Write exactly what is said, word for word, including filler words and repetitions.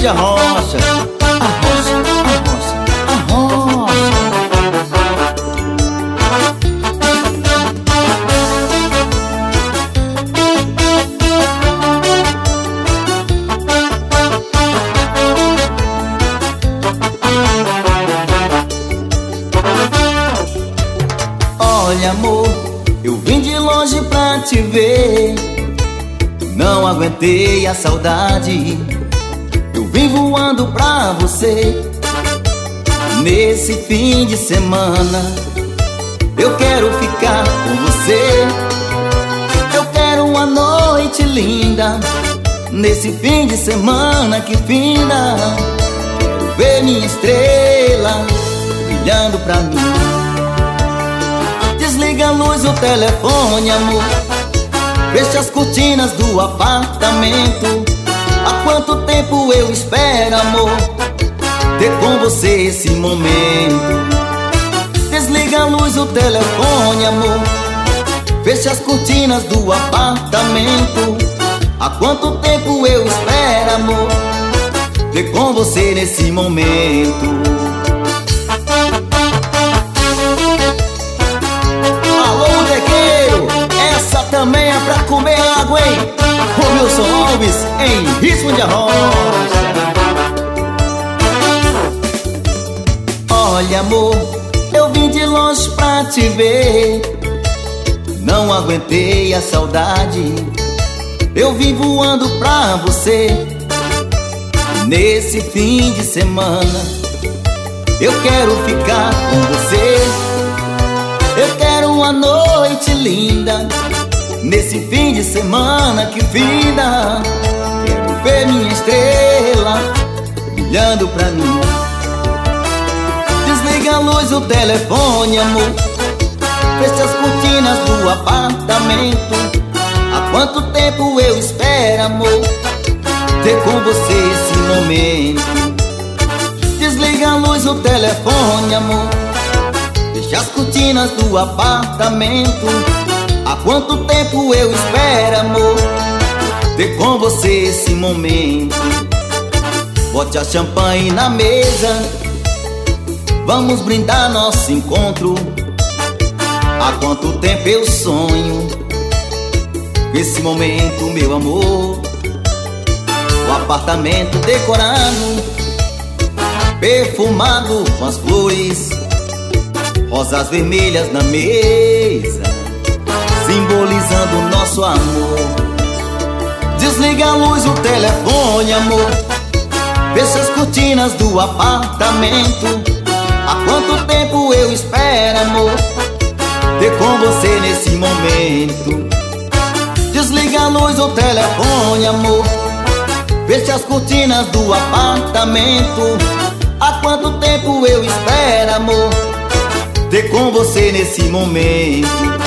Risco de Arrocha. Arrocha, arrocha, arrocha. Olha, amor, eu vim de longe pra te ver. Não aguentei a saudade, eu vim voando pra você. Nesse fim de semana eu quero ficar com você. Eu quero uma noite linda, nesse fim de semana que finda. Quero ver minha estrela brilhando pra mim. Desliga a luz do telefone, amor, fecha as cortinas do apartamento. Há quanto tempo eu espero, amor, ter com você esse momento. Desliga a luz do telefone, amor, fecha as cortinas do apartamento. Há quanto tempo eu espero, amor, ter com você nesse momento. Também é pra comer água, hein? O Wilson Alves em Risco de Arrocha. Olha, amor, eu vim de longe pra te ver. Não aguentei a saudade, eu vim voando pra você. Nesse fim de semana eu quero ficar com você. Eu quero uma noite linda, nesse fim de semana que finda. Quero ver minha estrela brilhando pra mim. Desliga a luz do telefone, amor, fecha as cortinas do apartamento. Há quanto tempo eu espero, amor, ter com você esse momento. Desliga a luz do telefone, amor, fecha as cortinas do apartamento. Há quanto tempo eu espero, amor, ter com você esse momento. Bote a champanhe na mesa, vamos brindar nosso encontro. Há quanto tempo eu sonho com esse momento, meu amor. O apartamento decorado, perfumado com as flores, rosas vermelhas na mesa, simbolizando nosso amor. Desliga a luz do telefone, amor, fecha as cortinas do apartamento. Há quanto tempo eu espero, amor, ter com você nesse momento. Desliga a luz do telefone, amor, fecha as cortinas do apartamento. Há quanto tempo eu espero, amor, ter com você nesse momento.